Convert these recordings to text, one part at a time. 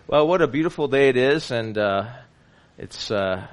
Well, what a beautiful day it is, and it's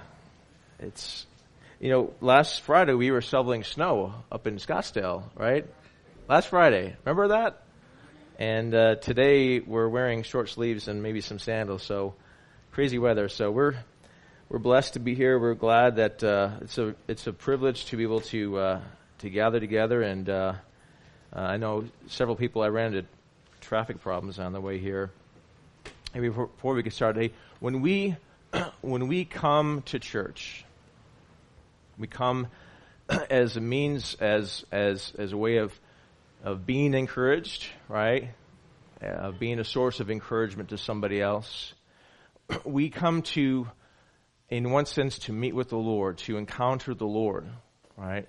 last Friday we were shoveling snow up in Scottsdale, right? Last Friday, remember that? And today we're wearing short sleeves and maybe some sandals, so crazy weather. So we're blessed to be here. We're glad that it's a privilege to be able to gather together, and I know several people. I ran into traffic problems on the way here. Maybe before we get started, hey, when we come to church, we come as a means, as a way of being encouraged, right? Being a source of encouragement to somebody else. We come to, in one sense, to meet with the Lord, to encounter the Lord, right?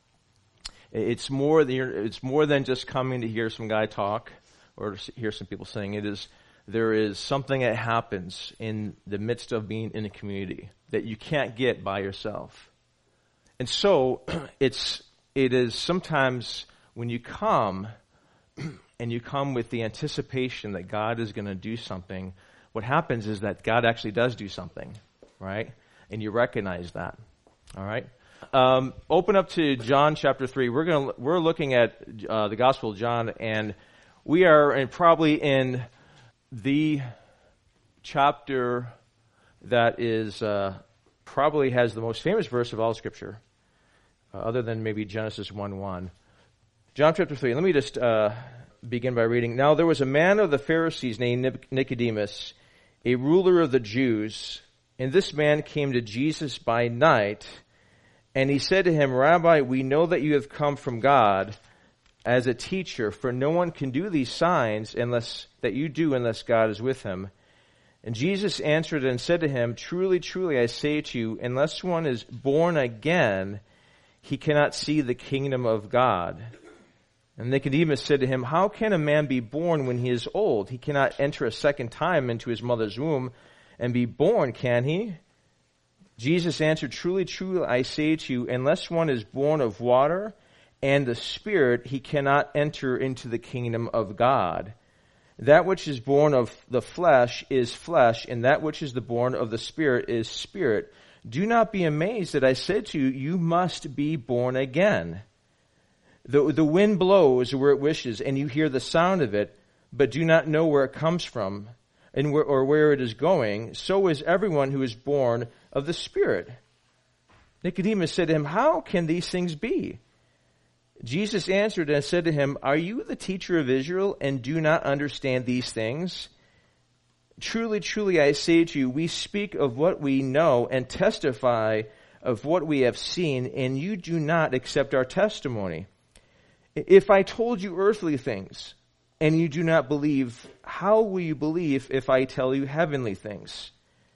It's more than just coming to hear some guy talk or to hear some people sing. There is something that happens in the midst of being in a community that you can't get by yourself. And so it is sometimes when you come and you come with the anticipation that God is going to do something, what happens is that God actually does do something, right? And you recognize that. All right? Open up to John chapter 3. We're looking at the Gospel of John, and we are probably in the chapter that is probably has the most famous verse of all Scripture, other than maybe Genesis 1:1. John chapter 3. Let me just begin by reading. Now there was a man of the Pharisees named Nicodemus, a ruler of the Jews, and this man came to Jesus by night, and he said to him, Rabbi, we know that you have come from God as a teacher, for no one can do these signs unless God is with him. And Jesus answered and said to him, Truly, truly, I say to you, unless one is born again, he cannot see the kingdom of God. And Nicodemus said to him, How can a man be born when he is old? He cannot enter a second time into his mother's womb and be born, can he? Jesus answered, Truly, truly, I say to you, unless one is born of water and the Spirit, he cannot enter into the kingdom of God. That which is born of the flesh is flesh, and that which is born of the Spirit is spirit. Do not be amazed that I said to you, you must be born again. The wind blows where it wishes, and you hear the sound of it, but do not know where it comes from or where it is going. So is everyone who is born of the Spirit. Nicodemus said to him, How can these things be? Jesus answered and said to him, Are you the teacher of Israel and do not understand these things? Truly, truly, I say to you, we speak of what we know and testify of what we have seen, and you do not accept our testimony. If I told you earthly things and you do not believe, how will you believe if I tell you heavenly things?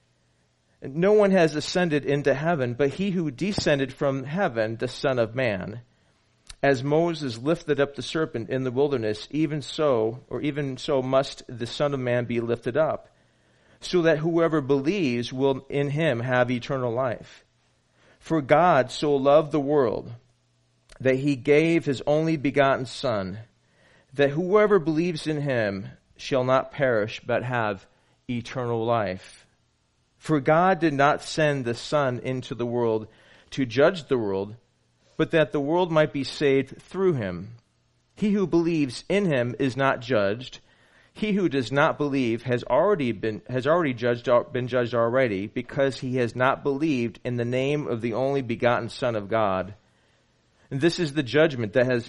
No one has ascended into heaven, but he who descended from heaven, the Son of Man. As Moses lifted up the serpent in the wilderness, even so must the Son of Man be lifted up, so that whoever believes will in him have eternal life. For God so loved the world that he gave his only begotten Son, that whoever believes in him shall not perish but have eternal life. For God did not send the Son into the world to judge the world, but that the world might be saved through him. He who believes in him is not judged. He who does not believe has already been judged already, because he has not believed in the name of the only begotten Son of God. And this is the judgment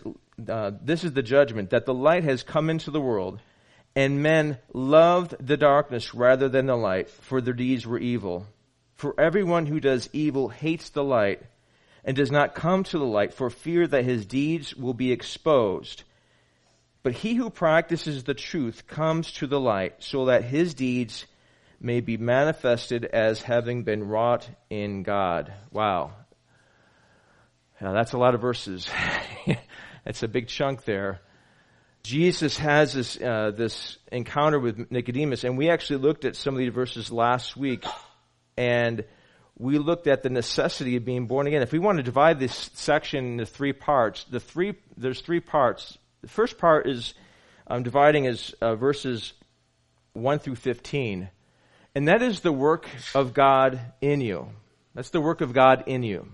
that the light has come into the world, and men loved the darkness rather than the light, for their deeds were evil. For everyone who does evil hates the light, and does not come to the light for fear that his deeds will be exposed. But he who practices the truth comes to the light, so that his deeds may be manifested as having been wrought in God. Wow. Now, that's a lot of verses. That's a big chunk there. Jesus has this encounter with Nicodemus, and we actually looked at some of these verses last week, and we looked at the necessity of being born again. If we want to divide this section into three parts, there's three parts. The first part is dividing as verses 1 through 15. And that is the work of God in you. That's the work of God in you.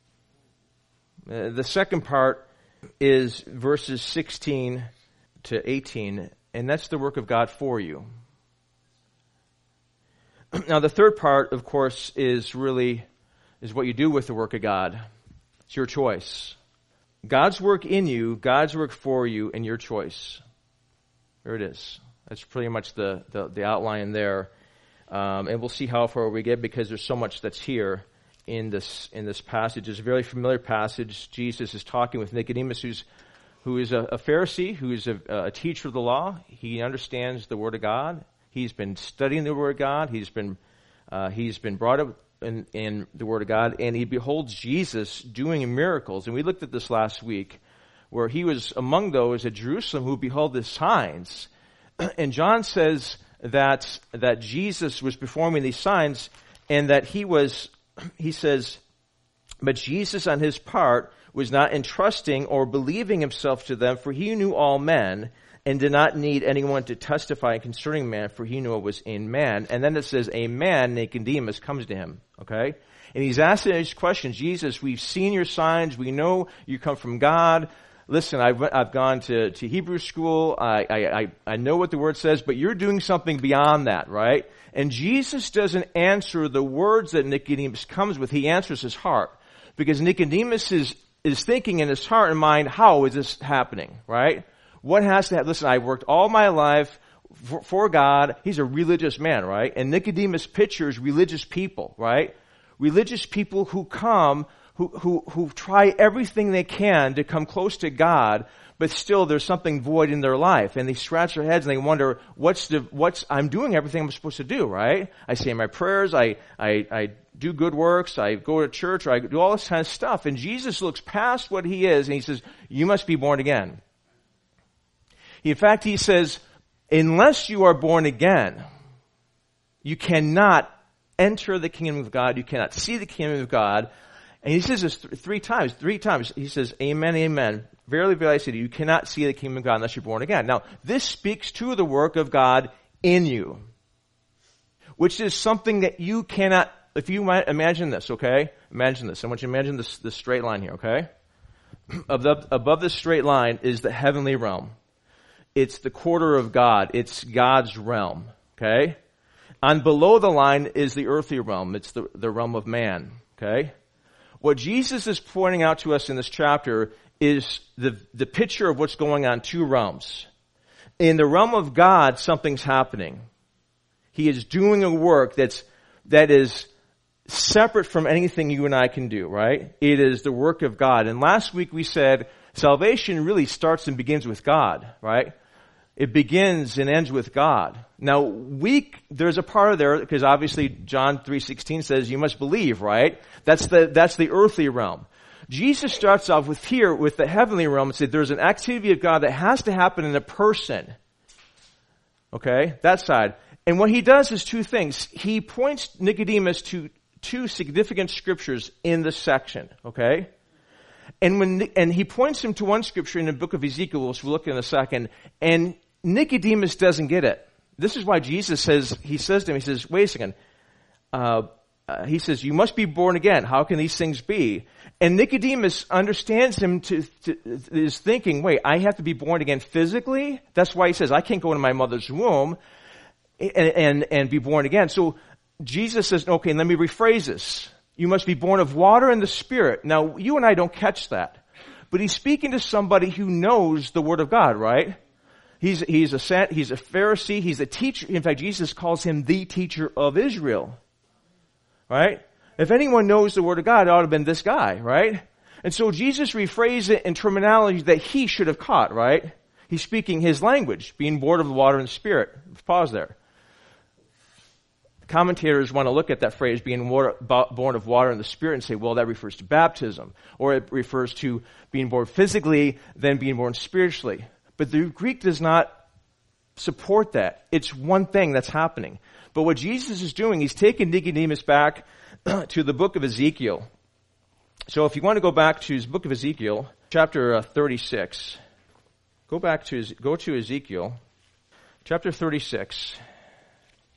The second part is verses 16 to 18, and that's the work of God for you. Now, the third part, of course, is what you do with the work of God. It's your choice. God's work in you, God's work for you, and your choice. There it is. That's pretty much the outline there. And we'll see how far we get because there's so much that's here in this passage. It's a very familiar passage. Jesus is talking with Nicodemus, who is a Pharisee, who is a teacher of the law. He understands the Word of God. He's been studying the Word of God. He's been brought up in the Word of God, and he beholds Jesus doing miracles. And we looked at this last week, where he was among those at Jerusalem who beheld the signs. And John says that Jesus was performing these signs, and that he says, but Jesus on his part was not entrusting or believing himself to them, for he knew all men, and did not need anyone to testify concerning man, for he knew it was in man. And then it says, a man, Nicodemus, comes to him. Okay? And he's asking these questions. Jesus, we've seen your signs. We know you come from God. Listen, I've gone to Hebrew school. I know what the word says, but you're doing something beyond that, right? And Jesus doesn't answer the words that Nicodemus comes with. He answers his heart. Because Nicodemus is thinking in his heart and mind, how is this happening, right? What has to happen? Listen, I've worked all my life for God. He's a religious man, right? And Nicodemus pictures religious people, right? Religious people who come, who try everything they can to come close to God, but still there's something void in their life. And they scratch their heads and they wonder, I'm doing everything I'm supposed to do, right? I say my prayers, I do good works, I go to church, or I do all this kind of stuff. And Jesus looks past what he is and he says, you must be born again. In fact, he says, unless you are born again, you cannot enter the kingdom of God. You cannot see the kingdom of God. And he says this three times. He says, amen, amen. Verily, verily, I say to you, you cannot see the kingdom of God unless you're born again. Now, this speaks to the work of God in you, which is something that you cannot, if you might imagine this, okay? Imagine this. I want you to imagine this straight line here, okay? Above the straight line is the heavenly realm. It's the quarter of God. It's God's realm, okay? On below the line is the earthly realm. It's the realm of man, okay? What Jesus is pointing out to us in this chapter is the picture of what's going on two realms. In the realm of God, something's happening. He is doing a work that is separate from anything you and I can do, right? It is the work of God. And last week we said salvation really starts and begins with God, right? It begins and ends with God. Now, there's a part of there, because obviously John 3:16 says you must believe, right? That's the earthly realm. Jesus starts off with the heavenly realm and said there's an activity of God that has to happen in a person. Okay? That side. And what he does is two things. He points Nicodemus to two significant scriptures in this section. Okay? And he points him to one scripture in the book of Ezekiel, which we'll look at in a second, and Nicodemus doesn't get it. This is why Jesus says to him, wait a second. He says, you must be born again. How can these things be? And Nicodemus understands him is thinking, wait, I have to be born again physically? That's why he says, I can't go into my mother's womb and be born again. So Jesus says, okay, let me rephrase this. You must be born of water and the Spirit. Now, you and I don't catch that. But he's speaking to somebody who knows the Word of God, right? He's a Pharisee. He's a teacher. In fact, Jesus calls him the teacher of Israel. Right? If anyone knows the Word of God, it ought to have been this guy, right? And so Jesus rephrased it in terminology that he should have caught, right? He's speaking his language, being born of the water and the Spirit. Let's pause there. Commentators want to look at that phrase, being born of water and the Spirit, and say, well, that refers to baptism. Or it refers to being born physically, then being born spiritually. But the Greek does not support that. It's one thing that's happening. But what Jesus is doing, he's taking Nicodemus back to the book of Ezekiel. So if you want to go back to his book of Ezekiel, chapter 36, go to Ezekiel, chapter 36.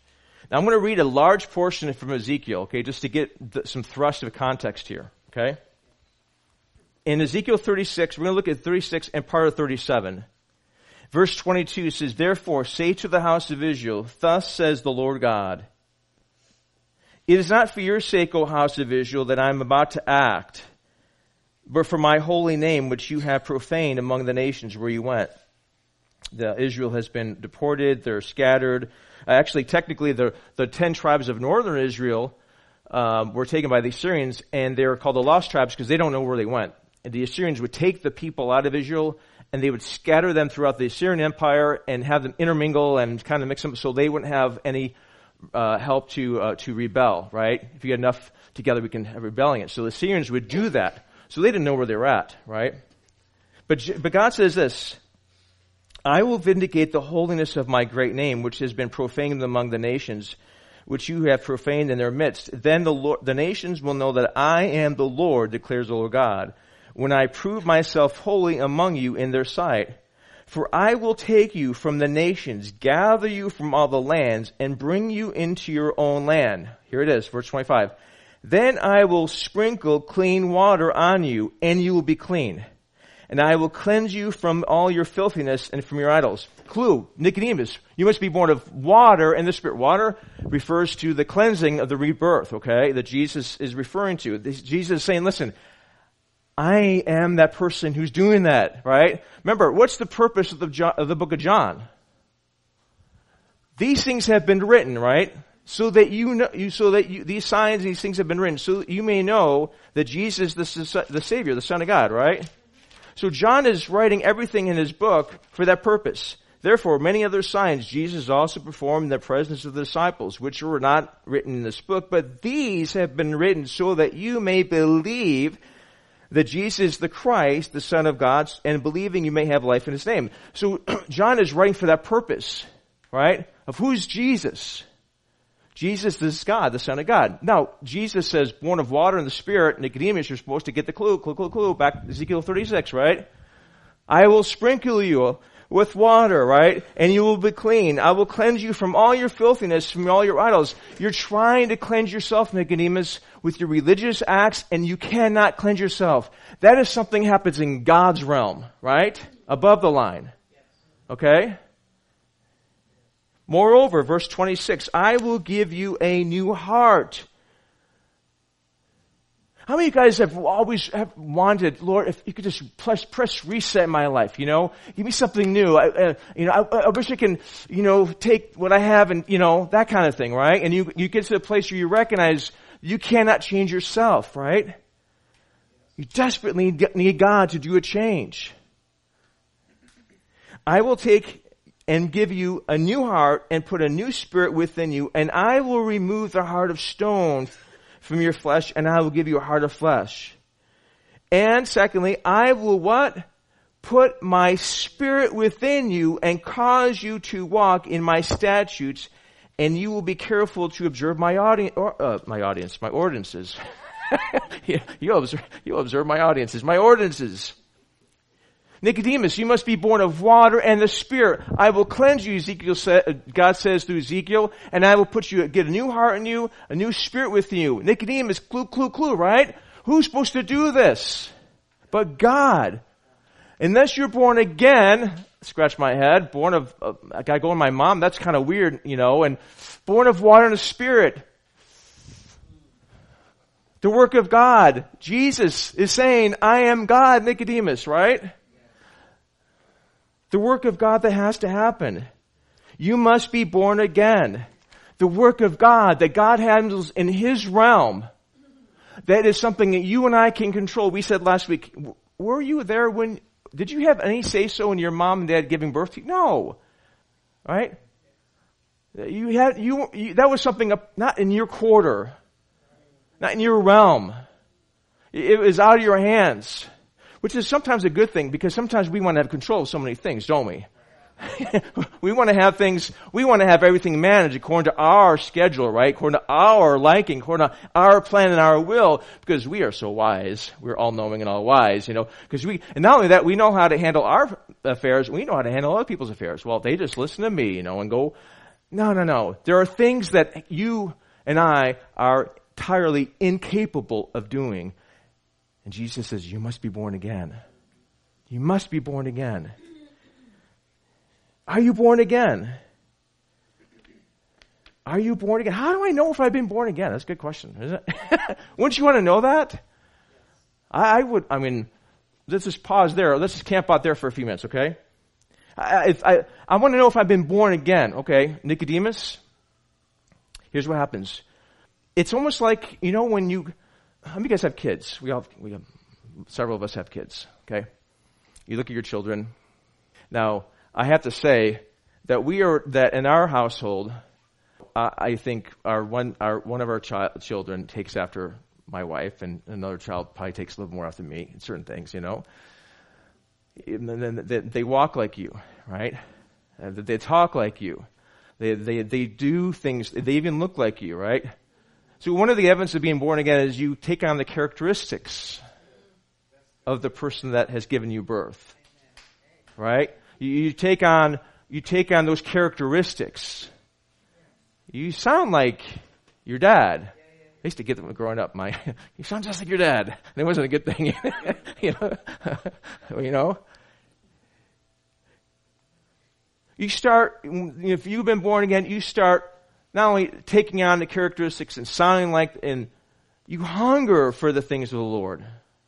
Now I'm going to read a large portion from Ezekiel, okay, just to get some thrust of context here, okay? In Ezekiel 36, we're going to look at 36 and part of 37. Verse 22 says, "Therefore say to the house of Israel, thus says the Lord God, it is not for your sake, O house of Israel, that I am about to act, but for my holy name, which you have profaned among the nations where you went." Israel has been deported, they're scattered. Actually, technically, the 10 tribes of northern Israel were taken by the Assyrians, and they're called the lost tribes because they don't know where they went. And the Assyrians would take the people out of Israel, and they would scatter them throughout the Assyrian Empire and have them intermingle and kind of mix them so they wouldn't have any help to rebel, right? If you get enough together, we can have rebelling it. So the Assyrians would do that. So they didn't know where they were at, right? But God says this, "I will vindicate the holiness of my great name, which has been profaned among the nations, which you have profaned in their midst. Then the nations will know that I am the Lord, declares the Lord God, when I prove myself holy among you in their sight. For I will take you from the nations, gather you from all the lands, and bring you into your own land." Here it is, verse 25. "Then I will sprinkle clean water on you, and you will be clean. And I will cleanse you from all your filthiness and from your idols." Clue, Nicodemus, you must be born of water and the Spirit. Water refers to the cleansing of the rebirth, okay, that Jesus is referring to. Jesus is saying, listen, I am that person who's doing that, right? Remember, what's the purpose of the book of John? These things have been written, right? So that these signs, these things have been written, so that you may know that Jesus is the Savior, the Son of God, right? So John is writing everything in his book for that purpose. Therefore, many other signs Jesus also performed in the presence of the disciples, which were not written in this book, but these have been written so that you may believe that Jesus is the Christ, the Son of God, and believing you may have life in his name. So John is writing for that purpose, right? Of who's Jesus? Jesus is God, the Son of God. Now, Jesus says, born of water and the Spirit. Nicodemus, you're supposed to get the clue. Back to Ezekiel 36, right? "I will sprinkle you with water," right? "And you will be clean. I will cleanse you from all your filthiness, from all your idols." You're trying to cleanse yourself, Nicodemus, with your religious acts, and you cannot cleanse yourself. That is something happens in God's realm, right? Above the line. Okay? "Moreover," verse 26, "I will give you a new heart." How many of you guys have always wanted, Lord, if you could just press reset in my life, give me something new. I wish I can, take what I have and, that kind of thing, right? And you get to the place where you recognize you cannot change yourself, right? You desperately need God to do a change. "I will take and give you a new heart and put a new spirit within you, and I will remove the heart of stone from your flesh, and I will give you a heart of flesh. And secondly, I will" what? "Put my spirit within you and cause you to walk in my statutes, and you will be careful to observe my ordinances." You'll observe my audiences, my ordinances. "Nicodemus, you must be born of water and the Spirit. I will cleanse you," God says through Ezekiel, "and I will get a new heart in you, a new spirit within you." Nicodemus, clue, right? Who's supposed to do this? But God. Unless you're born again, scratch my head, born of, I gotta go with my mom, that's kind of weird, and born of water and the Spirit. The work of God. Jesus is saying, I am God, Nicodemus, right? The work of God that has to happen. You must be born again. The work of God that God handles in his realm. That is something that you and I can control. We said last week, were you there did you have any say-so in your mom and dad giving birth to you? No. Right? That was something not in your quarter. Not in your realm. It was out of your hands. Which is sometimes a good thing, because sometimes we want to have control of so many things, don't we? We want to have everything managed according to our schedule, right? According to our liking, according to our plan and our will, because we are so wise. We're all knowing and all wise, and not only that, we know how to handle our affairs, we know how to handle other people's affairs. Well, they just listen to me, and go. No. There are things that you and I are entirely incapable of doing. And Jesus says, you must be born again. You must be born again. Are you born again? Are you born again? How do I know if I've been born again? That's a good question, isn't it? Wouldn't you want to know that? I would. Let's just pause there. Let's just camp out there for a few minutes, okay? I want to know if I've been born again. Okay, Nicodemus, here's what happens. It's almost like, when you, how many of you guys have kids? We have, several of us have kids, okay? You look at your children. Now, I have to say that in our household, I think one of our children takes after my wife, and another child probably takes a little more after me in certain things, And then they walk like you, right? They talk like you. They do things. They even look like you, right? So one of the evidence of being born again is you take on the characteristics of the person that has given you birth, right? You take on those characteristics. You sound like your dad. I used to get them growing up. You sound just like your dad. And it wasn't a good thing, You start, if you've been born again, you start not only taking on the characteristics and sounding like, and you hunger for the things of the Lord.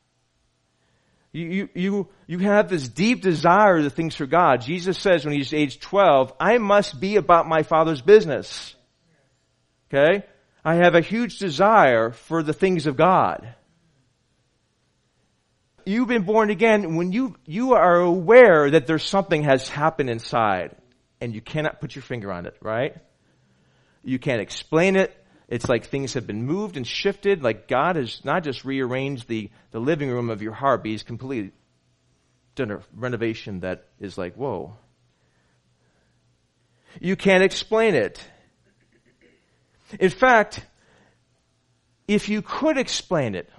You have this deep desire of the things for God. Jesus says when he's age 12, I must be about my Father's business. Okay? I have a huge desire for the things of God. You've been born again when you are aware that there's something has happened inside, and you cannot put your finger on it, right? You can't explain it. It's like things have been moved and shifted, like God has not just rearranged the living room of your heart, but he's completely done a renovation that is like, whoa. You can't explain it. In fact, if you could explain it,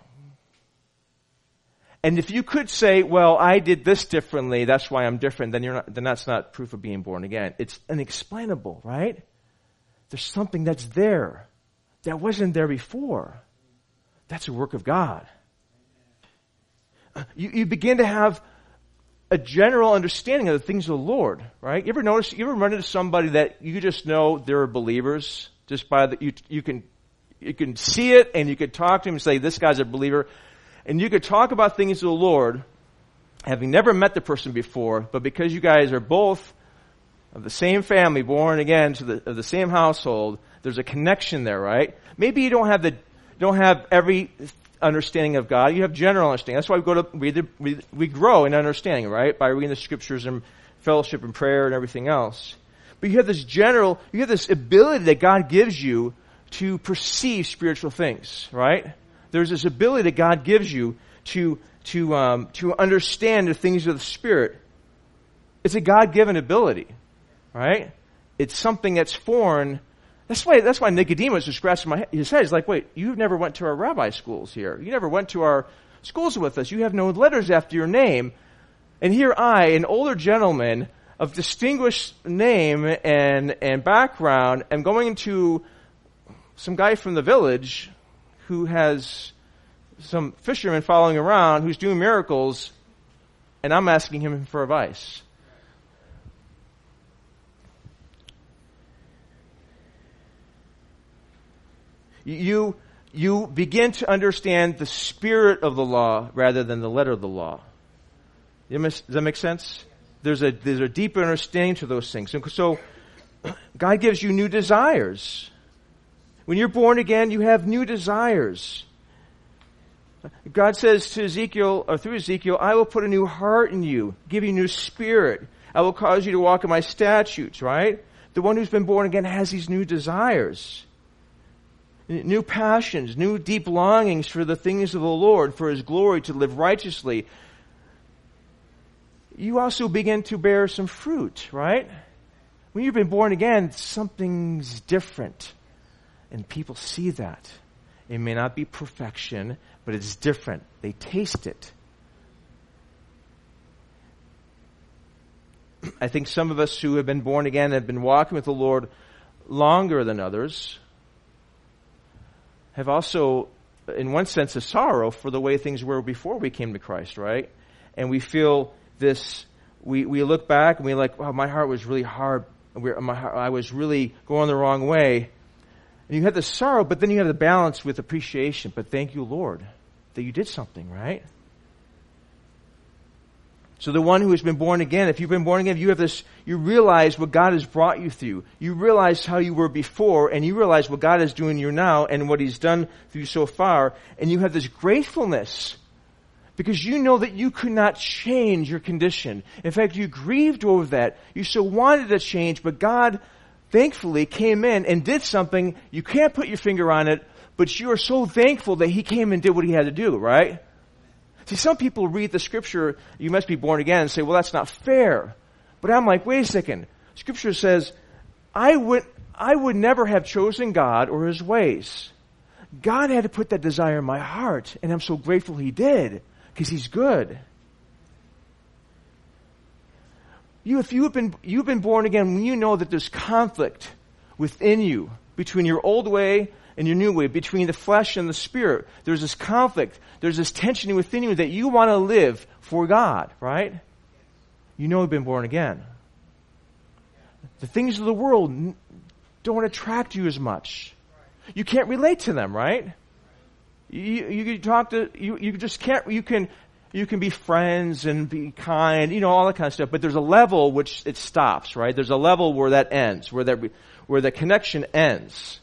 and if you could say, well, I did this differently, that's why I'm different, then that's not proof of being born again. It's unexplainable, right? There's something that's there that wasn't there before. That's a work of God. You begin to have a general understanding of the things of the Lord, right? You ever run into somebody that you just know they're believers just by you can see it, and you could talk to him and say, this guy's a believer. And you could talk about things of the Lord, having never met the person before, but because you guys are both of the same family, born again of the same household, there's a connection there, right? Maybe you don't have every understanding of God. You have general understanding. That's why we grow in understanding, right? By reading the scriptures and fellowship and prayer and everything else. But you have this ability that God gives you to perceive spiritual things, right? There's this ability that God gives you to understand the things of the Spirit. It's a God-given ability, right? It's something that's foreign. That's why Nicodemus was scratching his head. He's like, wait, you never went to our rabbi schools here. You never went to our schools with us. You have no letters after your name. And here I, an older gentleman of distinguished name and background, am going to some guy from the village who has some fishermen following around, who's doing miracles, and I'm asking him for advice. You begin to understand the spirit of the law rather than the letter of the law. Does that make sense? There's a deeper understanding to those things. So God gives you new desires. When you're born again, you have new desires. God says to Ezekiel, or through Ezekiel, I will put a new heart in you, give you a new spirit. I will cause you to walk in my statutes, right? The one who's been born again has these new desires, new passions, new deep longings for the things of the Lord, for his glory, to live righteously. You also begin to bear some fruit, right? When you've been born again, something's different. And people see that. It may not be perfection, but it's different. They taste it. I think some of us who have been born again, have been walking with the Lord longer than others have also, in one sense, a sorrow for the way things were before we came to Christ, right? And we feel this, we look back and we're like, wow, my heart was really hard. I was really going the wrong way. And you have the sorrow, but then you have the balance with appreciation. But thank you, Lord, that you did something, right? So the one who has been born again, if you've been born again, you have this, you realize what God has brought you through. You realize how you were before, and you realize what God is doing you now and what He's done through you so far. And you have this gratefulness because you know that you could not change your condition. In fact, you grieved over that. You so wanted to change, but God thankfully came in and did something. You can't put your finger on it, but you are so thankful that He came and did what He had to do, right? See, some people read the Scripture, you must be born again, and say, well, that's not fair. But I'm like, wait a second. Scripture says, I would never have chosen God or His ways. God had to put that desire in my heart, and I'm so grateful He did, because He's good. If you've been born again, when you know that there's conflict within you between your old way and your new way, between the flesh and the spirit, there's this conflict, there's this tension within you that you want to live for God, right? You know you've been born again. The things of the world don't attract you as much. You can't relate to them, right? You talk to, you just can't, you can be friends and be kind, all that kind of stuff, but there's a level which it stops, right? There's a level where that ends, where the connection ends.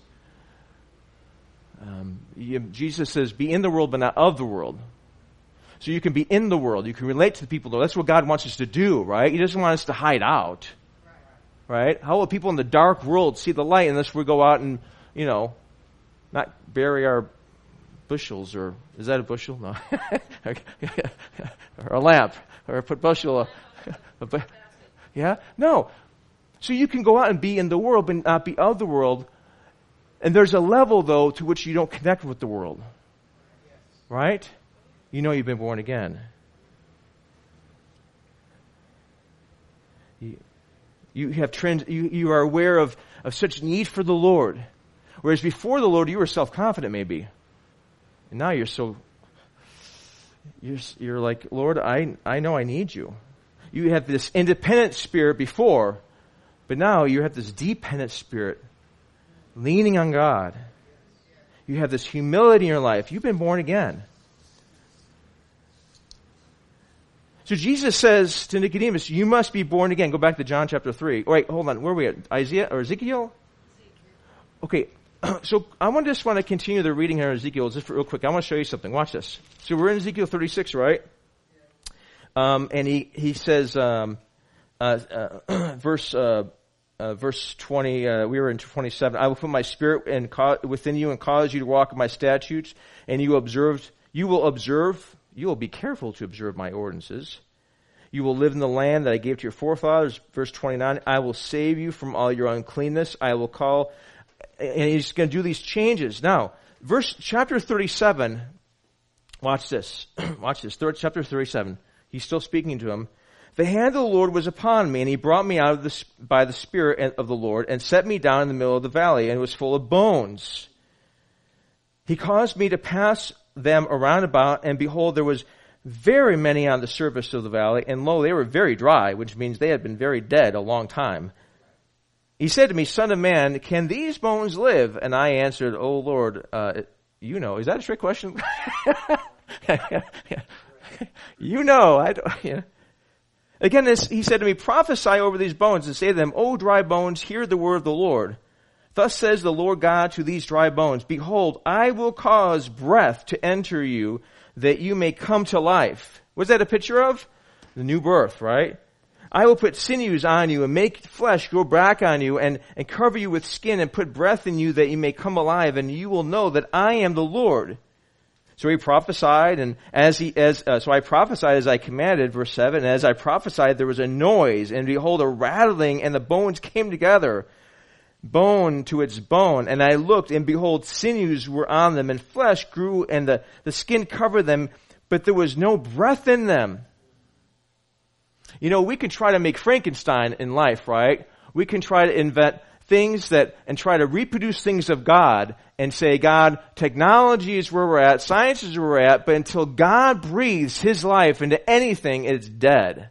Jesus says, be in the world, but not of the world. So you can be in the world. You can relate to the people. That's what God wants us to do, right? He doesn't want us to hide out, right? How will people in the dark world see the light unless we go out and, not bury our bushels, or is that a bushel? No. Or a lamp, or put bushel. Yeah? No. So you can go out and be in the world, but not be of the world. And there's a level, though, to which you don't connect with the world. Right? You know you've been born again. You are aware of such need for the Lord. Whereas before the Lord, you were self-confident, maybe. And now you're like, Lord, I know I need you. You have this independent spirit before, but now you have this dependent spirit, leaning on God. You have this humility in your life. You've been born again. So Jesus says to Nicodemus, you must be born again. Go back to John chapter 3. Wait, hold on. Where are we at? Isaiah or Ezekiel? Okay. So I just want to continue the reading here in Ezekiel just real quick. I want to show you something. Watch this. So we're in Ezekiel 36, right? And he says, verse 20, we were in 27. I will put my spirit within you and cause you to walk in my statutes, and you will be careful to observe my ordinances. You will live in the land that I gave to your forefathers. Verse 29, I will save you from all your uncleanness. I will call, and he's going to do these changes. Now, chapter 37, watch this. Watch this. Chapter 37. He's still speaking to him. The hand of the Lord was upon me, and He brought me out by the Spirit of the Lord, and set me down in the middle of the valley, and it was full of bones. He caused me to pass them around about, and behold, there was very many on the surface of the valley, and lo, they were very dry, which means they had been very dead a long time. He said to me, Son of man, can these bones live? And I answered, O Lord, is that a trick question? Again, he said to me, prophesy over these bones and say to them, O dry bones, hear the word of the Lord. Thus says the Lord God to these dry bones, behold, I will cause breath to enter you, that you may come to life. What's that a picture of? The new birth, right? I will put sinews on you and make flesh grow back on you and cover you with skin and put breath in you that you may come alive, and you will know that I am the Lord. So he prophesied, and so I prophesied as I commanded, verse 7, and as I prophesied there was a noise, and behold a rattling, and the bones came together, bone to its bone. And I looked, and behold sinews were on them, and flesh grew, and the skin covered them, but there was no breath in them. We can try to make Frankenstein in life, right? We can try to invent things and try to reproduce things of God and say, God, technology is where we're at, science is where we're at, but until God breathes His life into anything, it's dead.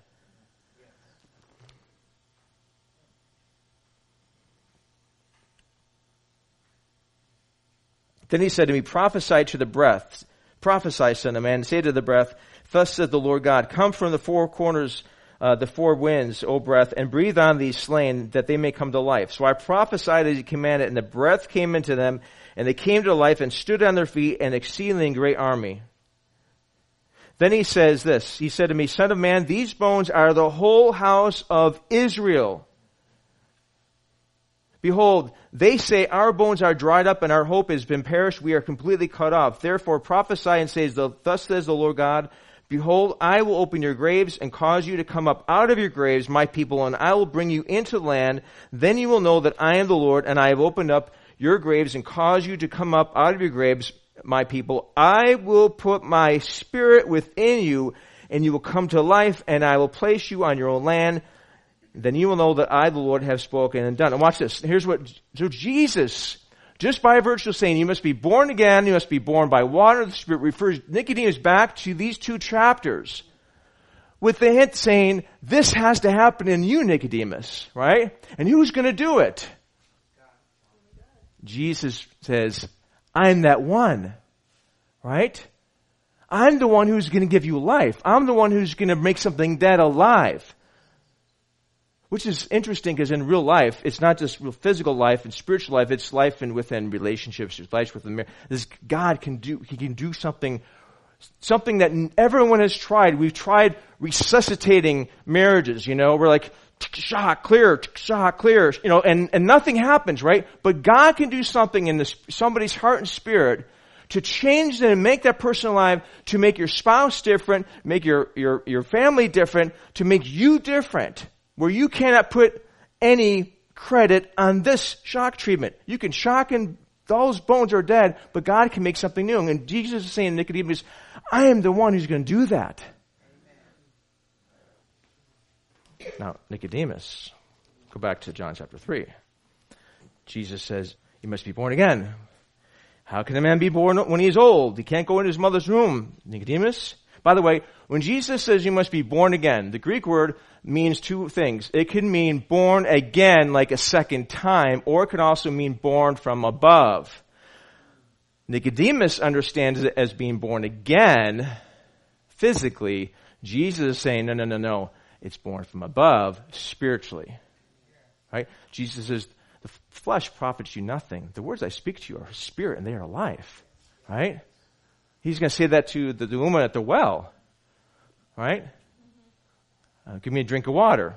Then he said to me, prophesy to the breath. Prophesy, son of man, say to the breath, thus said the Lord God, come from the four corners, the four winds, O breath, and breathe on these slain, that they may come to life. So I prophesied as he commanded, and the breath came into them, and they came to life and stood on their feet, an exceedingly great army. Then he says this, he said to me, son of man, these bones are the whole house of Israel. Behold, they say, our bones are dried up and our hope has been perished. We are completely cut off. Therefore prophesy and say, thus says the Lord God, behold, I will open your graves and cause you to come up out of your graves, my people, and I will bring you into the land. Then you will know that I am the Lord, and I have opened up your graves and caused you to come up out of your graves, my people. I will put my spirit within you, and you will come to life, and I will place you on your own land. Then you will know that I, the Lord, have spoken and done. And watch this. So Jesus, just by virtue of saying you must be born again, you must be born by water of the Spirit, refers Nicodemus back to these two chapters with the hint saying, this has to happen in you, Nicodemus, right? And who's going to do it? Jesus says, I'm that one, right? I'm the one who's going to give you life. I'm the one who's going to make something dead alive. Which is interesting because in real life, it's not just real physical life and spiritual life, it's life and within relationships, it's life within marriage. This God can do, He can do something that everyone has tried. We've tried resuscitating marriages, we're like, shot, clear, and nothing happens, right? But God can do something in somebody's heart and spirit to change them and make that person alive, to make your spouse different, make your family different, to make you different. Where you cannot put any credit on this shock treatment. You can shock and those bones are dead, but God can make something new. And Jesus is saying to Nicodemus, I am the one who's going to do that. Amen. Now, Nicodemus, go back to John chapter 3. Jesus says, you must be born again. How can a man be born when he is old? He can't go into his mother's womb. Nicodemus. By the way, when Jesus says you must be born again, the Greek word means two things. It can mean born again like a second time, or it can also mean born from above. Nicodemus understands it as being born again physically. Jesus is saying, no. It's born from above spiritually. Right? Jesus says, the flesh profits you nothing. The words I speak to you are spirit and they are life. Right? He's going to say that to the woman at the well, right? Give me a drink of water.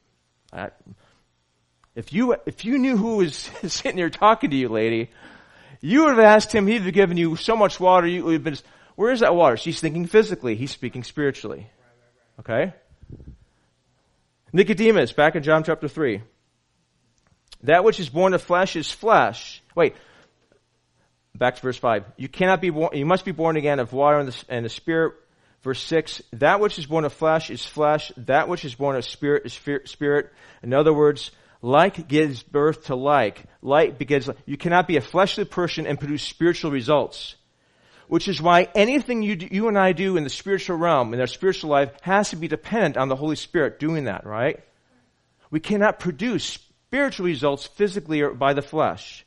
If you knew who was sitting there talking to you, lady, you would have asked him. He'd have given you so much water. You would have been. Where is that water? She's thinking physically. He's speaking spiritually. Okay. Nicodemus, back in John chapter 3. That which is born of flesh is flesh. Wait. Back to verse 5. You must be born again of water and the Spirit. Verse 6. That which is born of flesh is flesh. That which is born of spirit is spirit. In other words, like gives birth to like. Like begins. You cannot be a fleshly person and produce spiritual results. Which is why anything you and I do in the spiritual realm, in our spiritual life, has to be dependent on the Holy Spirit doing that, right? We cannot produce spiritual results physically or by the flesh.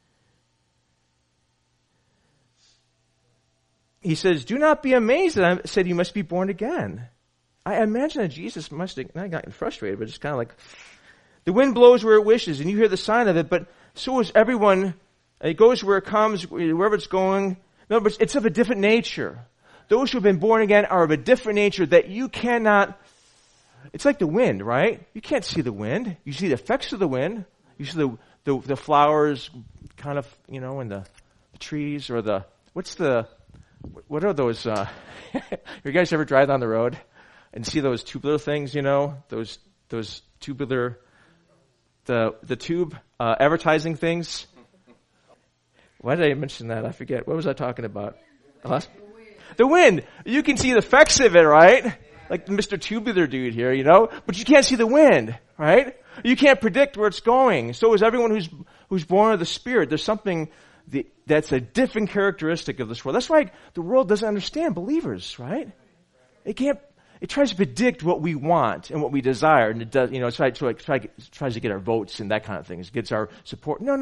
He says, do not be amazed that I said you must be born again. I imagine that Jesus must have not gotten frustrated, but it's kind of like, the wind blows where it wishes, and you hear the sound of it, but so is everyone. It goes where it comes, wherever it's going. In other words, it's of a different nature. Those who have been born again are of a different nature that you cannot, it's like the wind, right? You can't see the wind. You see the effects of the wind. You see the flowers kind of, in the trees or what are those, you guys ever drive down the road and see those tubular things, those tubular, the tube, advertising things? Why did I mention that? I forget. What was I talking about? The wind. You can see the effects of it, right? like Mr. Tubular dude here, but you can't see the wind, right? You can't predict where it's going. So is everyone who's born of the Spirit. There's something that's a different characteristic of this world. That's why the world doesn't understand believers, right? It tries to predict what we want and what we desire, and it does, it tries to get our votes and that kind of thing. It gets our support. No.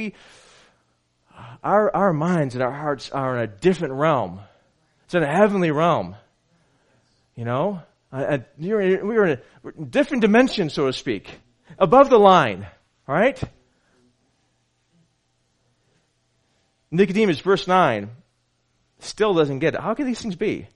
Our minds and our hearts are in a different realm. It's in a heavenly realm. We're in a different dimension, so to speak. Above the line. All right? Nicodemus, verse 9, still doesn't get it. How can these things be?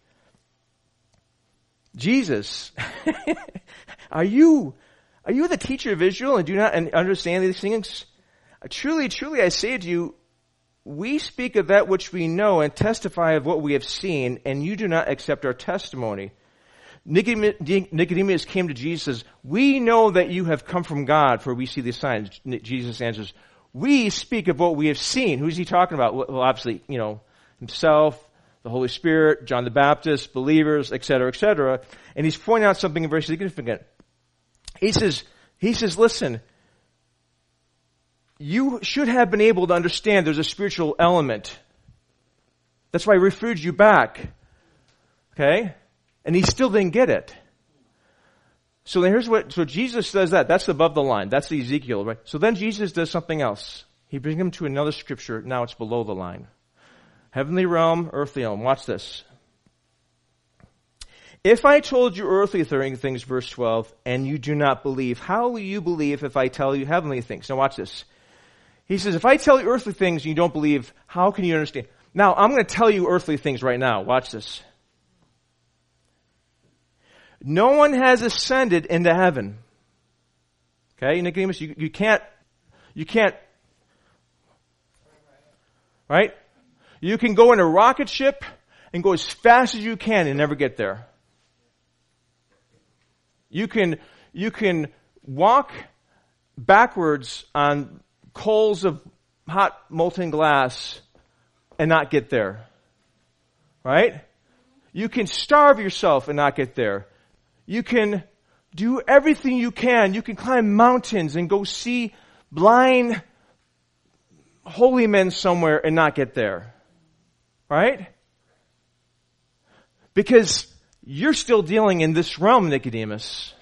Jesus, are you the teacher of Israel and do not understand these things? Truly, truly, I say to you, we speak of that which we know and testify of what we have seen, and you do not accept our testimony. Nicodemus came to Jesus and says, we know that you have come from God, for we see these signs. Jesus answers, we speak of what we have seen. Who's he talking about? Well, obviously, himself, the Holy Spirit, John the Baptist, believers, etc., etc. And he's pointing out something very significant. He says, listen, you should have been able to understand there's a spiritual element. That's why I referred you back. Okay? And he still didn't get it. So Jesus does that. That's above the line. That's the Ezekiel, right? So then Jesus does something else. He brings him to another scripture. Now it's below the line. Heavenly realm, earthly realm. Watch this. If I told you earthly things, verse 12, and you do not believe, how will you believe if I tell you heavenly things? Now watch this. He says, if I tell you earthly things and you don't believe, how can you understand? Now, I'm going to tell you earthly things right now. Watch this. No one has ascended into heaven. Okay, Nicodemus, you can't, right? You can go in a rocket ship and go as fast as you can and never get there. You can walk backwards on coals of hot molten glass and not get there. Right? You can starve yourself and not get there. You can do everything you can. You can climb mountains and go see blind holy men somewhere and not get there. Right? Because you're still dealing in this realm, Nicodemus.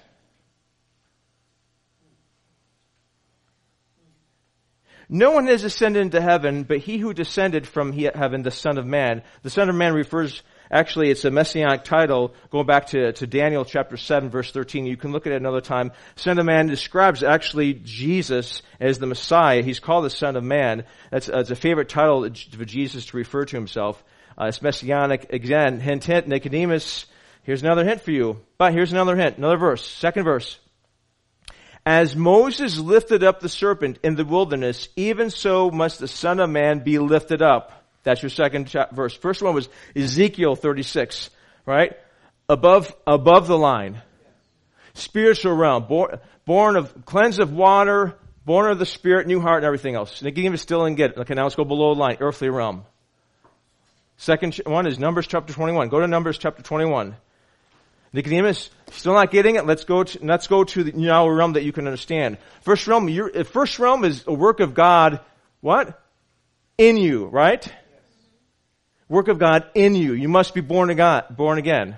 No one has ascended into heaven, but he who descended from heaven, the Son of Man. The Son of Man refers, actually, it's a messianic title, going back to Daniel chapter 7, verse 13. You can look at it another time. Son of Man describes actually Jesus as the Messiah. He's called the Son of Man. That's a favorite title for Jesus to refer to himself. It's messianic. Again, hint, hint, Nicodemus. Here's another hint for you. But here's another hint, another verse, second verse. As Moses lifted up the serpent in the wilderness, even so must the Son of Man be lifted up. That's your second verse. First one was Ezekiel 36, right? Above the line. Spiritual realm. Born of, cleansed of water, born of the Spirit, new heart, and everything else. Nicodemus still didn't get it. Okay, now let's go below the line. Earthly realm. Second one is Numbers chapter 21. Go to Numbers chapter 21. Nicodemus, still not getting it? Let's go to the now realm that you can understand. First realm is a work of God. What? In you, right? Yes. Work of God in you. You must be born again.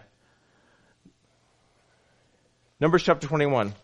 Numbers chapter 21.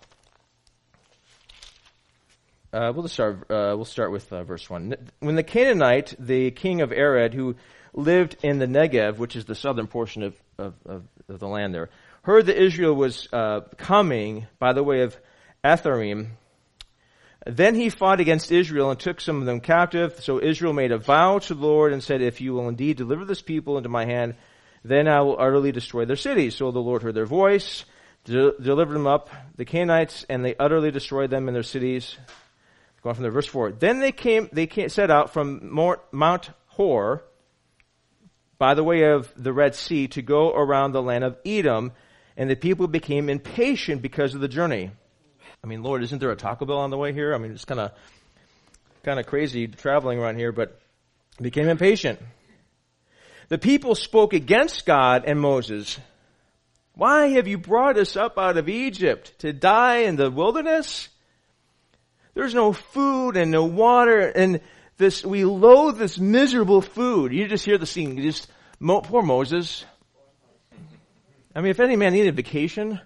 We'll start with verse 1. When the Canaanite, the king of Arad, who lived in the Negev, which is the southern portion of the land there, heard that Israel was coming by the way of Atharim, then he fought against Israel and took some of them captive. So Israel made a vow to the Lord and said, if you will indeed deliver this people into my hand, then I will utterly destroy their cities. So the Lord heard their voice, delivered them up, the Canaanites, and they utterly destroyed them in their cities. Going from there, verse 4. Then they set out from Mount Hor by the way of the Red Sea to go around the land of Edom, and the people became impatient because of the journey. I mean, Lord, isn't there a Taco Bell on the way here? I mean, it's kind of crazy traveling around here, but became impatient. The people spoke against God and Moses. Why have you brought us up out of Egypt to die in the wilderness? There's no food and no water, and we loathe this miserable food. You just hear the scene. Poor Moses. I mean, if any man needed a vacation,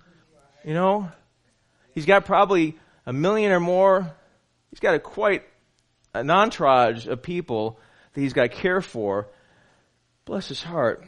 he's got probably 1 million or more. He's got quite an entourage of people that he's got to care for. Bless his heart.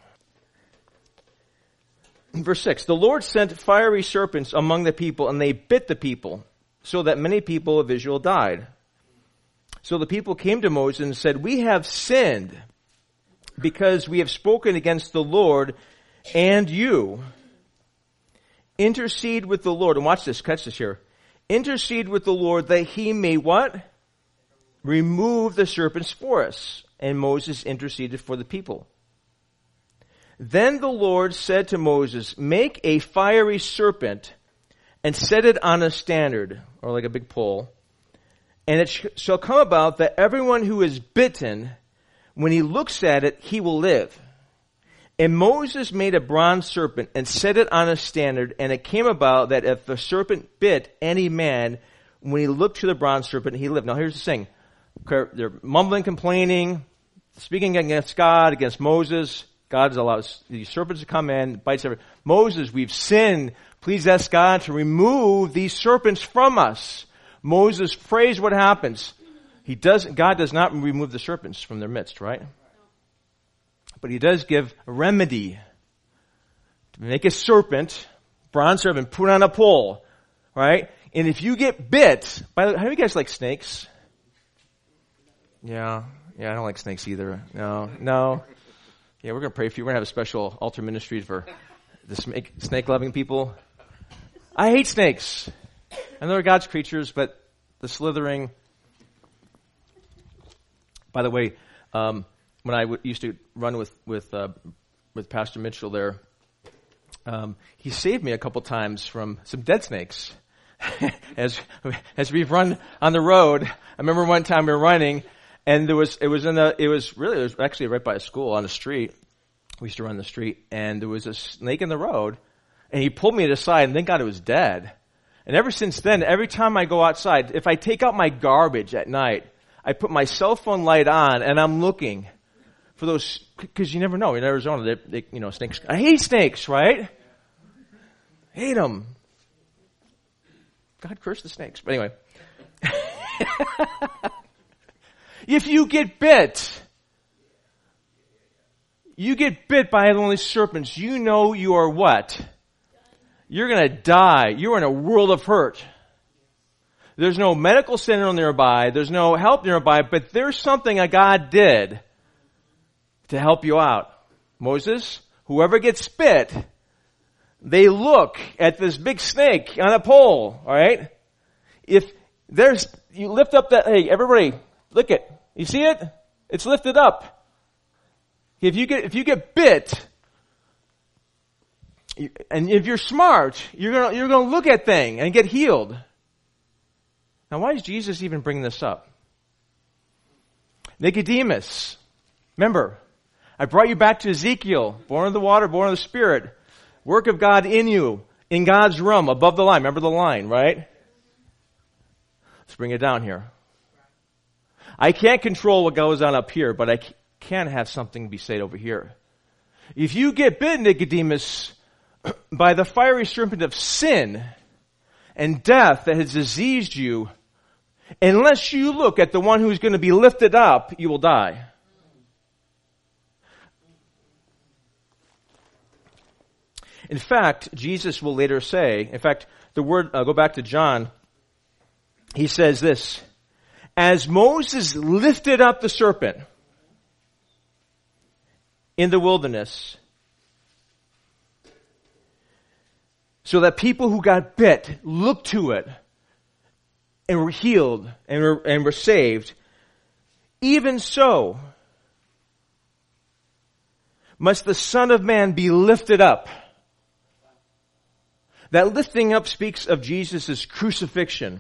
Verse 6, the Lord sent fiery serpents among the people, and they bit the people, so that many people of Israel died. So the people came to Moses and said, we have sinned because we have spoken against the Lord and you. Intercede with the Lord. And watch this, catch this here. Intercede with the Lord that he may what? Remove the serpents for us. And Moses interceded for the people. Then the Lord said to Moses, make a fiery serpent and set it on a standard, or like a big pole. And it shall come about that everyone who is bitten, when he looks at it, he will live. And Moses made a bronze serpent and set it on a standard. And it came about that if the serpent bit any man, when he looked to the bronze serpent, he lived. Now here's the thing. They're mumbling, complaining, speaking against God, against Moses. God allows these serpents to come in, bites everything. Moses, we've sinned. Please ask God to remove these serpents from us. Moses prays. What happens? God does not remove the serpents from their midst, right? But he does give a remedy. To make a serpent, bronze serpent, put on a pole, right? And if you get bit, by the way, how do you guys like snakes? Yeah, I don't like snakes either. No. Yeah, we're going to pray for you. We're going to have a special altar ministry for the snake-loving people. I hate snakes. I know they're God's creatures, but the slithering. By the way, when I used to run with Pastor Mitchell there, he saved me a couple times from some dead snakes. as we've run on the road, I remember one time we were running. And it was actually right by a school on the street. We used to run the street, and there was a snake in the road, and he pulled me to the side, and thank God it was dead. And ever since then, every time I go outside, if I take out my garbage at night, I put my cell phone light on, and I'm looking for those, because you never know. In Arizona, snakes. I hate snakes, right? Hate them. God curse the snakes. But anyway. If you get bit by one of these serpents, you know you are what? You're going to die. You're in a world of hurt. There's no medical center nearby. There's no help nearby, but there's something that God did to help you out. Moses, whoever gets bit, they look at this big snake on a pole, all right? You lift up that, hey, everybody, look it. You see it? It's lifted up. If you get bit, and if you're smart, you're gonna look at thing and get healed. Now, why is Jesus even bring this up? Nicodemus, remember, I brought you back to Ezekiel, born of the water, born of the Spirit, work of God in you, in God's realm, above the line. Remember the line, right? Let's bring it down here. I can't control what goes on up here, but I can have something be said over here. If you get bit, Nicodemus, by the fiery serpent of sin and death that has diseased you, unless you look at the one who's going to be lifted up, you will die. In fact, Jesus will later say, the word, go back to John, he says this, as Moses lifted up the serpent in the wilderness, so that people who got bit looked to it and were healed and were saved, even so must the Son of Man be lifted up. That lifting up speaks of Jesus' crucifixion.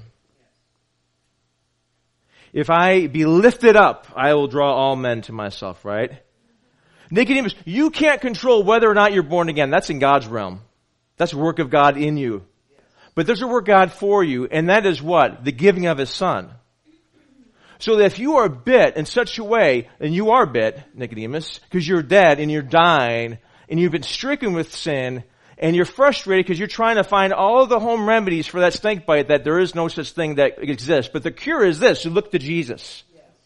If I be lifted up, I will draw all men to myself, right? Nicodemus, you can't control whether or not you're born again. That's in God's realm. That's a work of God in you. But there's a work of God for you, and that is what? The giving of His Son. So that if you are bit in such a way, and you are bit, Nicodemus, because you're dead and you're dying, and you've been stricken with sin, and you're frustrated because you're trying to find all of the home remedies for that snake bite, that there is no such thing that exists. But the cure is this: you look to Jesus.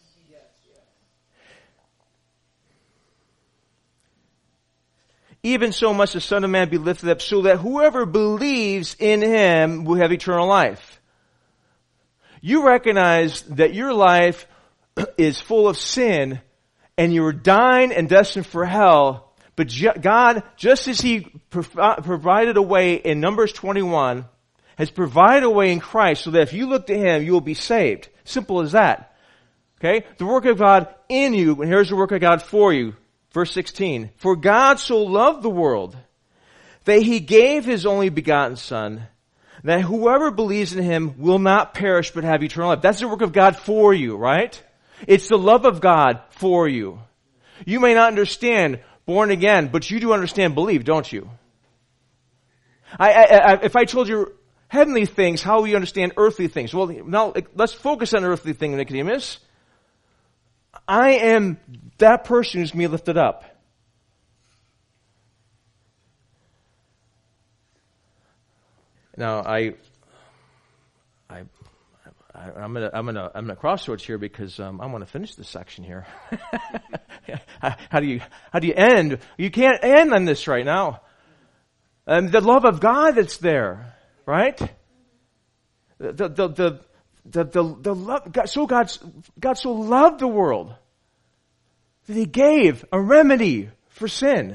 Even so must the Son of Man be lifted up, so that whoever believes in Him will have eternal life. You recognize that your life is full of sin, and you are dying and destined for hell. But God, just as He provided a way in Numbers 21, has provided a way in Christ, so that if you look to Him, you will be saved. Simple as that. Okay? The work of God in you, and here's the work of God for you. Verse 16, for God so loved the world that He gave His only begotten Son, that whoever believes in Him will not perish but have eternal life. That's the work of God for you, right? It's the love of God for you. You may not understand born again, but you do understand believe, don't you? If I told you heavenly things, how will you understand earthly things? Well, now let's focus on earthly things, Nicodemus. I am that person who's going to be lifted up. Now, I'm gonna crossroads here because I want to finish this section here. How do you end? You can't end on this right now. The love of God that's there, right? The love. God so loved the world that He gave a remedy for sin.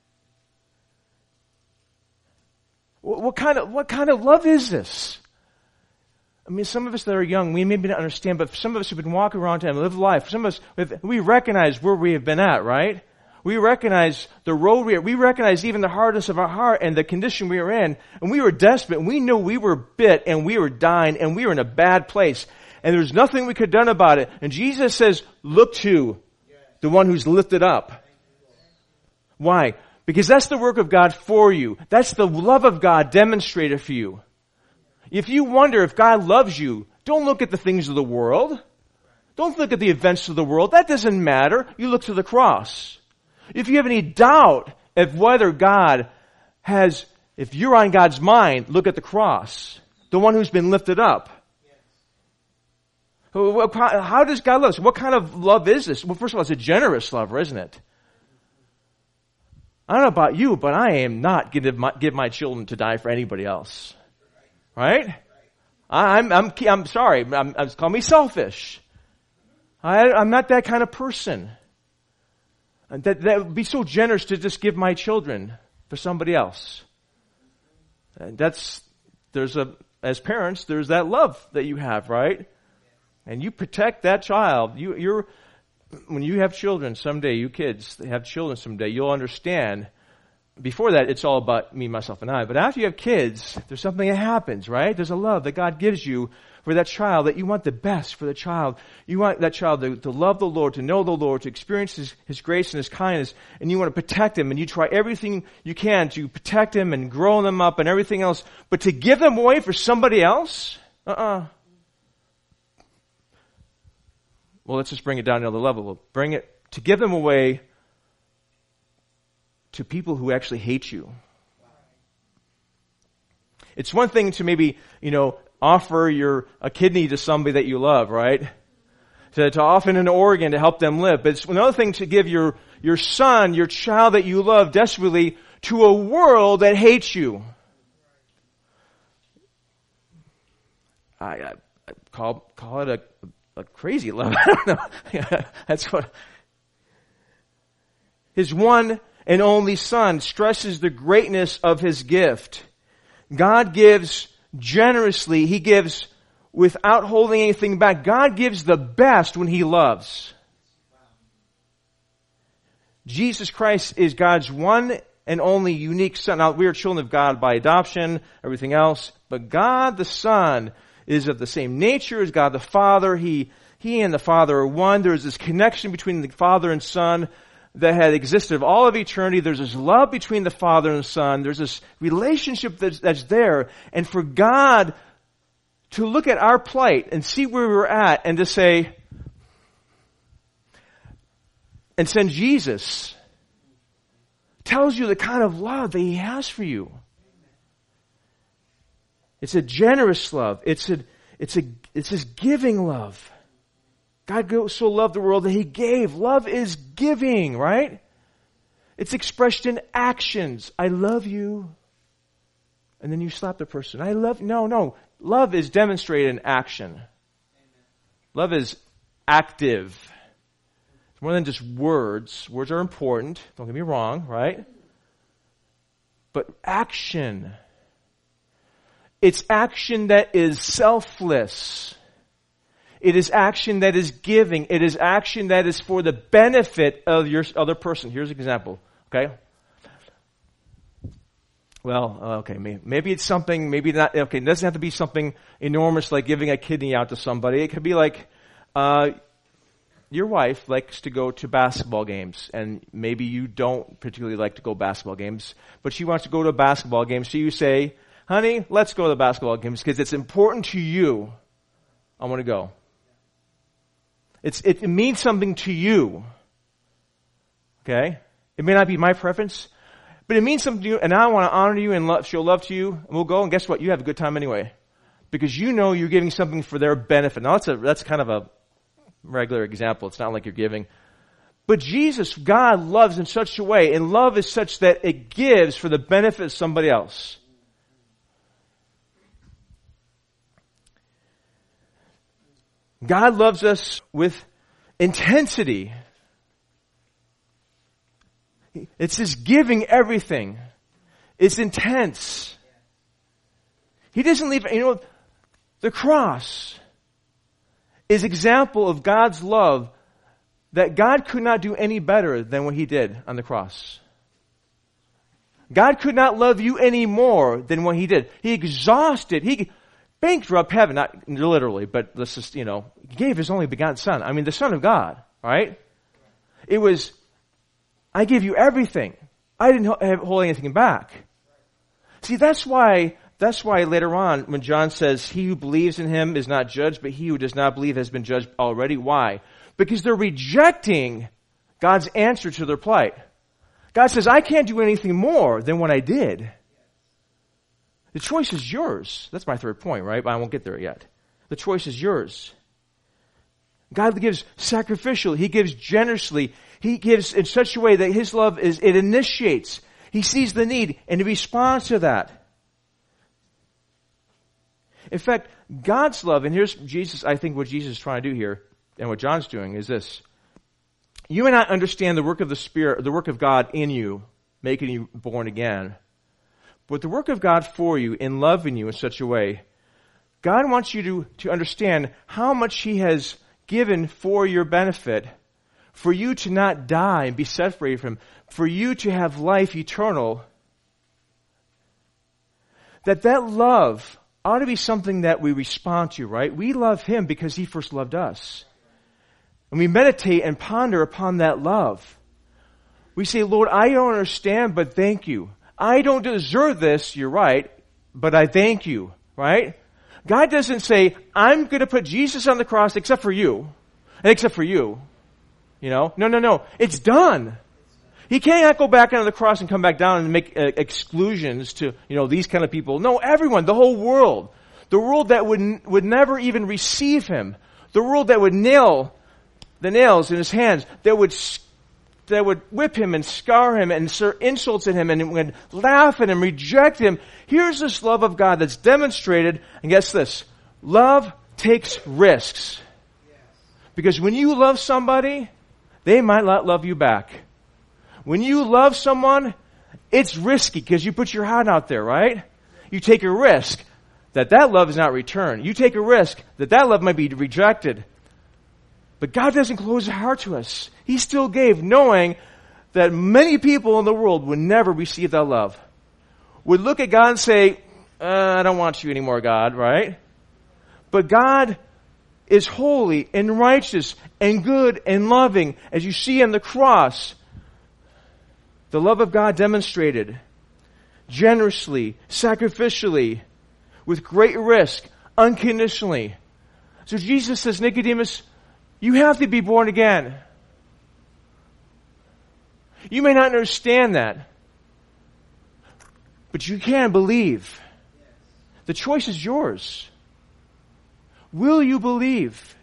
What kind of love is this? I mean, some of us that are young, we maybe not understand, but some of us have been walking around time, live life. Some of us, we recognize where we have been at, right? We recognize the road we recognize even the hardness of our heart and the condition we were in. And we were desperate, and we knew we were bit, and we were dying, and we were in a bad place. And there's nothing we could have done about it. And Jesus says, look to the one who's lifted up. Why? Because that's the work of God for you. That's the love of God demonstrated for you. If you wonder if God loves you, don't look at the things of the world. Don't look at the events of the world. That doesn't matter. You look to the cross. If you have any doubt of whether God has, if you're on God's mind, look at the cross. The one who's been lifted up. How does God love us? What kind of love is this? Well, first of all, it's a generous love, isn't it? I don't know about you, but I am not going to give my children to die for anybody else. Right? I'm sorry. Call me selfish. I'm not that kind of person. That would be so generous to just give my children for somebody else. And as parents, there's that love that you have, right? And you protect that child. When you have children someday, you kids have children someday, you'll understand. Before that, it's all about me, myself, and I. But after you have kids, there's something that happens, right? There's a love that God gives you for that child, that you want the best for the child. You want that child to love the Lord, to know the Lord, to experience His grace and His kindness, and you want to protect him, and you try everything you can to protect him and grow them up and everything else. But to give them away for somebody else? Well, let's just bring it down to another level. We'll bring it to give them away to people who actually hate you. It's one thing to maybe, offer a kidney to somebody that you love, right? To offer an organ to help them live. But it's another thing to give your son, your child that you love desperately, to a world that hates you. I call it a crazy love. I don't know. That's what. His one and only Son stresses the greatness of His gift. God gives generously. He gives without holding anything back. God gives the best when He loves. Jesus Christ is God's one and only unique Son. Now, we are children of God by adoption, everything else. But God the Son is of the same nature as God the Father. He and the Father are one. There is this connection between the Father and Son that had existed of all of eternity. There's this love between the Father and the Son. There's this relationship that's there. And for God to look at our plight and see where we're at and to say, and send Jesus, tells you the kind of love that He has for you. It's a generous love. It's His giving love. God so loved the world that He gave. Love is giving, right? It's expressed in actions. I love you. And then you slap the person. No. Love is demonstrated in action. Love is active. It's more than just words. Words are important. Don't get me wrong, right? But action. It's action that is selfless. It is action that is giving. It is action that is for the benefit of your other person. Here's an example, okay? Well, okay, maybe it's something, maybe not, okay, it doesn't have to be something enormous like giving a kidney out to somebody. It could be like, your wife likes to go to basketball games, and maybe you don't particularly like to go to basketball games, but she wants to go to a basketball game, so you say, honey, let's go to the basketball games because it's important to you. I want to go. It means something to you. Okay? It may not be my preference, but it means something to you, and I want to honor you and show love to you, and we'll go, and guess what? You have a good time anyway. Because you know you're giving something for their benefit. Now, that's kind of a regular example. It's not like you're giving. But Jesus, God, loves in such a way, and love is such that it gives for the benefit of somebody else. God loves us with intensity. It's His giving everything. It's intense. He doesn't leave, the cross is example of God's love that God could not do any better than what He did on the cross. God could not love you any more than what He did. He exhausted, He bankrupt heaven, not literally, but let's just, He gave His only begotten Son. I mean, the Son of God, right? It was, I give you everything. I didn't hold anything back. See, that's why later on, when John says, he who believes in Him is not judged, but he who does not believe has been judged already. Why? Because they're rejecting God's answer to their plight. God says, I can't do anything more than what I did. The choice is yours. That's my third point, right? But I won't get there yet. The choice is yours. God gives sacrificially. He gives generously. He gives in such a way that His love it initiates. He sees the need and He responds to that. In fact, God's love, and here's Jesus, I think what Jesus is trying to do here, and what John's doing is this. You may not understand the work of the Spirit, the work of God in you, making you born again. But the work of God for you in loving you in such a way, God wants you to understand how much He has given for your benefit, for you to not die and be separated from Him, for you to have life eternal. That love ought to be something that we respond to, right? We love Him because He first loved us. And we meditate and ponder upon that love. We say, Lord, I don't understand, but thank you. I don't deserve this, you're right, but I thank you, right? God doesn't say, I'm going to put Jesus on the cross except for you, and except for you. No. It's done. He cannot go back onto the cross and come back down and make exclusions to, these kind of people. No, everyone, the whole world. The world that would never even receive Him. The world that would nail the nails in His hands, that would whip Him and scar Him and insert insults at Him and would laugh at Him, reject Him. Here's this love of God that's demonstrated, and guess this, love takes risks. Because when you love somebody, they might not love you back. When you love someone, it's risky because you put your heart out there, right? You take a risk that love is not returned. You take a risk that love might be rejected. But God doesn't close His heart to us. He still gave, knowing that many people in the world would never receive that love. Would look at God and say, I don't want you anymore, God, right? But God is holy and righteous and good and loving. As you see on the cross, The love of God demonstrated generously, sacrificially, with great risk, unconditionally. So Jesus says, Nicodemus, you have to be born again. You may not understand that, but you can believe. The choice is yours. Will you believe?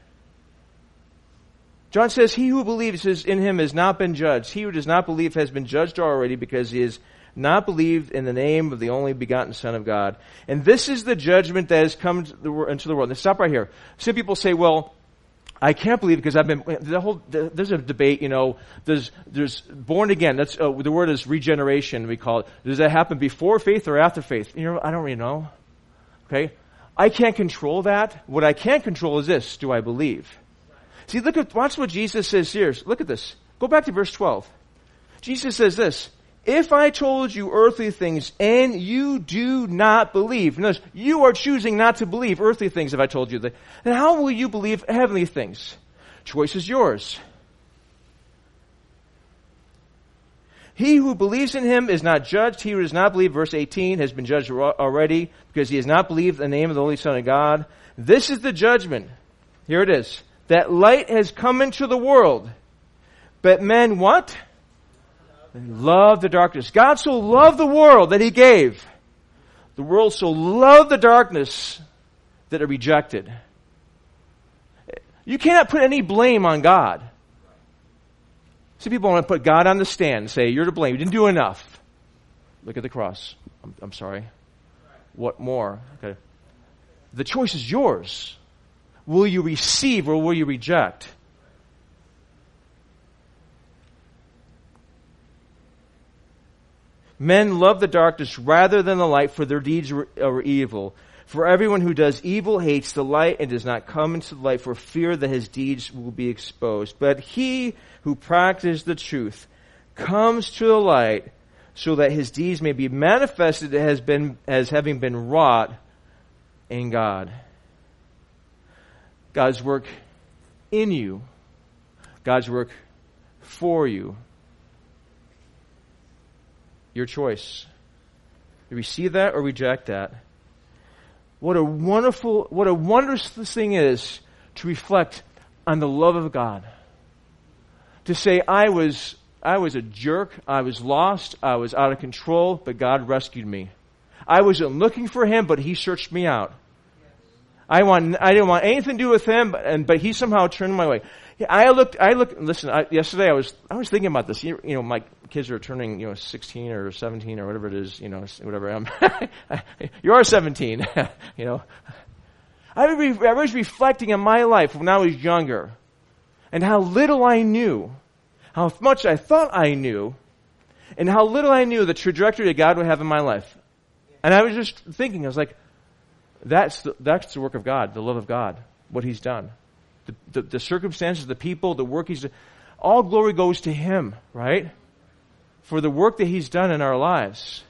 John says, he who believes in him has not been judged. He who does not believe has been judged already because he has not believed in the name of the only begotten Son of God. And this is the judgment that has come into the world. Now stop right here. Some people say, well, I can't believe because there's a debate, there's born again. That's, the word is regeneration, we call it. Does that happen before faith or after faith? I don't really know. Okay? I can't control that. What I can control is this. Do I believe? See, watch what Jesus says here. Look at this. Go back to verse 12. Jesus says this, if I told you earthly things and you do not believe, notice, you are choosing not to believe earthly things if I told you that, then how will you believe heavenly things? Choice is yours. He who believes in him is not judged. He who does not believe, verse 18, has been judged already because he has not believed the name of the Holy Son of God. This is the judgment. Here it is. That light has come into the world. But men what? Love the darkness. God so loved the world that he gave. The world so loved the darkness that it rejected. You cannot put any blame on God. Some people want to put God on the stand and say, you're to blame. You didn't do enough. Look at the cross. I'm sorry. What more? Okay. The choice is yours. Will you receive or will you reject? Men love the darkness rather than the light, for their deeds are evil. For everyone who does evil hates the light and does not come into the light for fear that his deeds will be exposed. But he who practices the truth comes to the light so that his deeds may be manifested as having been wrought in God. God's work in you. God's work for you. Your choice. You receive that or reject that. What a wondrous thing is to reflect on the love of God. To say, I was a jerk, I was lost, I was out of control, but God rescued me. I wasn't looking for him, but he searched me out. I didn't want anything to do with him, but he somehow turned my way. Yesterday I was thinking about this. My kids are turning, 16 or 17 or whatever it is, whatever. You are 17, I was reflecting on my life when I was younger and how little I knew, how much I thought I knew, and how little I knew the trajectory that God would have in my life. And I was just thinking, I was like, that's the work of God, the love of God, what he's done. The circumstances, the people, the work he's done, all glory goes to him, right? For the work that he's done in our lives.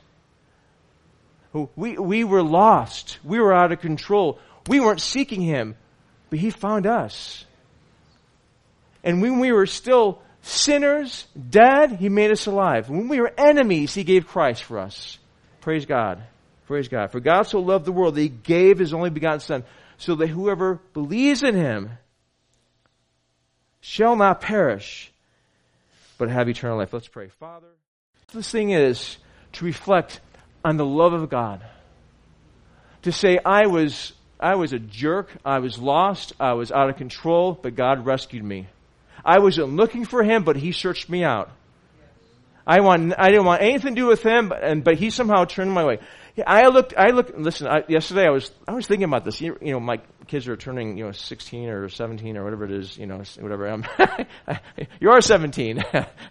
We were lost. We were out of control. We weren't seeking him, but he found us. And when we were still sinners, dead, he made us alive. When we were enemies, he gave Christ for us. Praise God. Praise God. For God so loved the world that he gave his only begotten Son, so that whoever believes in him shall not perish, but have eternal life. Let's pray. Father, this thing is to reflect on the love of God. To say, I was a jerk, I was lost, I was out of control, but God rescued me. I wasn't looking for him, but he searched me out. I didn't want anything to do with him, but he somehow turned my way. Yesterday I was thinking about this. My kids are turning, 16 or 17 or whatever it is, whatever. You are 17,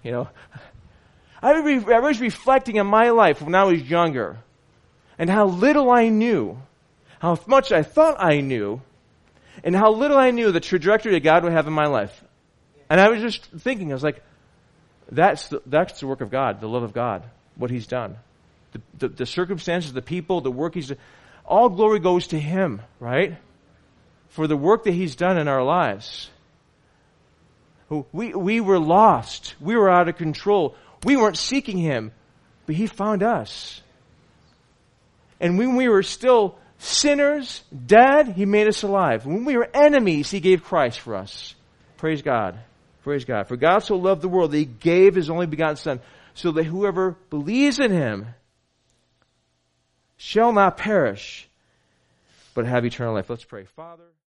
I was reflecting on my life when I was younger and how little I knew, how much I thought I knew, and how little I knew the trajectory that God would have in my life. And I was just thinking, I was like, that's the work of God, the love of God, what he's done. The circumstances, the people, the work he's done, all glory goes to him, right? For the work that he's done in our lives. We were lost. We were out of control. We weren't seeking him, but he found us. And when we were still sinners, dead, he made us alive. When we were enemies, he gave Christ for us. Praise God. Praise God. For God so loved the world that he gave his only begotten Son, so that whoever believes in him shall not perish, but have eternal life. Let's pray. Father.